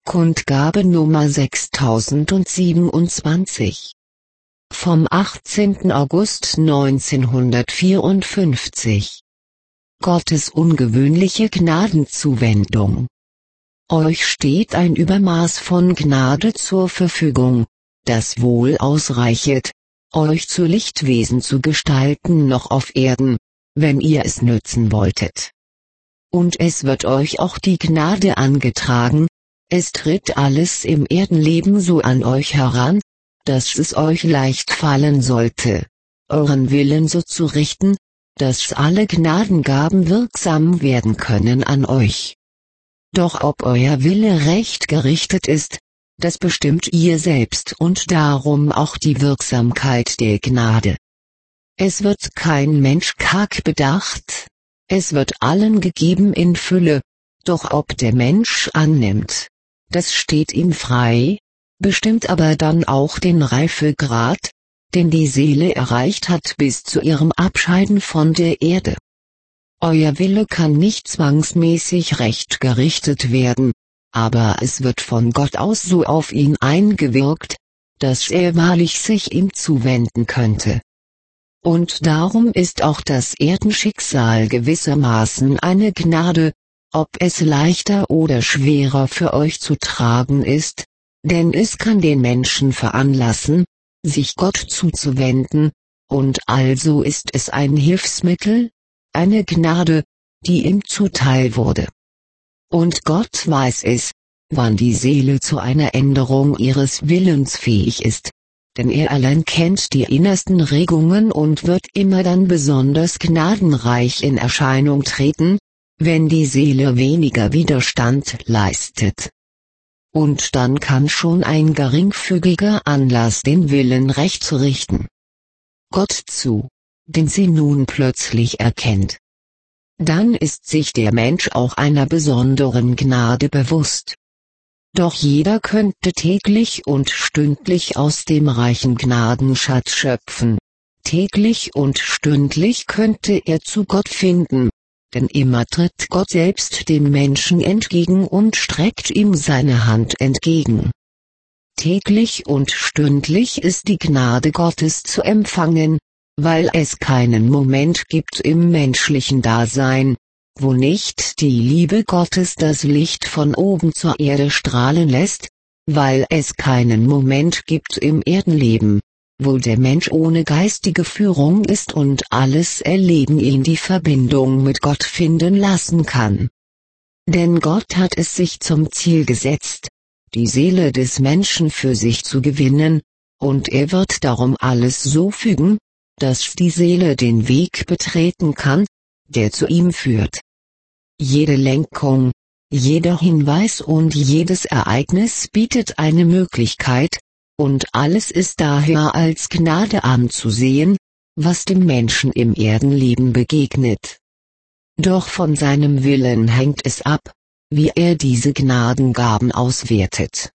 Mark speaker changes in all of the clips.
Speaker 1: Kundgabe Nummer 6027. Vom 18. August 1954. Gottes ungewöhnliche Gnadenzuwendung. Euch steht ein Übermaß von Gnade zur Verfügung, das wohl ausreichet, euch zu Lichtwesen zu gestalten noch auf Erden, wenn ihr es nützen wolltet. Und es wird euch auch die Gnade angetragen, es tritt alles im Erdenleben so an euch heran, dass es euch leicht fallen sollte, euren Willen so zu richten, dass alle Gnadengaben wirksam werden können an euch. Doch ob euer Wille recht gerichtet ist, das bestimmt ihr selbst und darum auch die Wirksamkeit der Gnade. Es wird kein Mensch karg bedacht, es wird allen gegeben in Fülle, doch ob der Mensch annimmt, das steht ihm frei, bestimmt aber dann auch den Reifegrad, den die Seele erreicht hat bis zu ihrem Abscheiden von der Erde. Euer Wille kann nicht zwangsmäßig recht gerichtet werden, aber es wird von Gott aus so auf ihn eingewirkt, dass er wahrlich sich ihm zuwenden könnte. Und darum ist auch das Erdenschicksal gewissermaßen eine Gnade, ob es leichter oder schwerer für euch zu tragen ist, denn es kann den Menschen veranlassen, sich Gott zuzuwenden, und also ist es ein Hilfsmittel, eine Gnade, die ihm zuteil wurde. Und Gott weiß es, wann die Seele zu einer Änderung ihres Willens fähig ist, denn er allein kennt die innersten Regungen und wird immer dann besonders gnadenreich in Erscheinung treten, wenn die Seele weniger Widerstand leistet. Und dann kann schon ein geringfügiger Anlass den Willen recht zu richten. Gott zu, den sie nun plötzlich erkennt. Dann ist sich der Mensch auch einer besonderen Gnade bewusst. Doch jeder könnte täglich und stündlich aus dem reichen Gnadenschatz schöpfen. Täglich und stündlich könnte er zu Gott finden, denn immer tritt Gott selbst dem Menschen entgegen und streckt ihm seine Hand entgegen. Täglich und stündlich ist die Gnade Gottes zu empfangen, weil es keinen Moment gibt im menschlichen Dasein, wo nicht die Liebe Gottes das Licht von oben zur Erde strahlen lässt, weil es keinen Moment gibt im Erdenleben, wo der Mensch ohne geistige Führung ist und alles Erleben ihn die Verbindung mit Gott finden lassen kann. Denn Gott hat es sich zum Ziel gesetzt, die Seele des Menschen für sich zu gewinnen, und er wird darum alles so fügen, dass die Seele den Weg betreten kann, der zu ihm führt. Jede Lenkung, jeder Hinweis und jedes Ereignis bietet eine Möglichkeit, und alles ist daher als Gnade anzusehen, was dem Menschen im Erdenleben begegnet. Doch von seinem Willen hängt es ab, wie er diese Gnadengaben auswertet.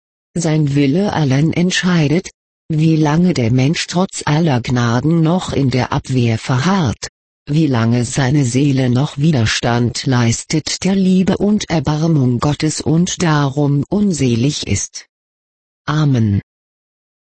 Speaker 1: Sein Wille allein entscheidet, wie lange der Mensch trotz aller Gnaden noch in der Abwehr verharrt, wie lange seine Seele noch Widerstand leistet der Liebe und Erbarmung Gottes und darum unselig ist. Amen.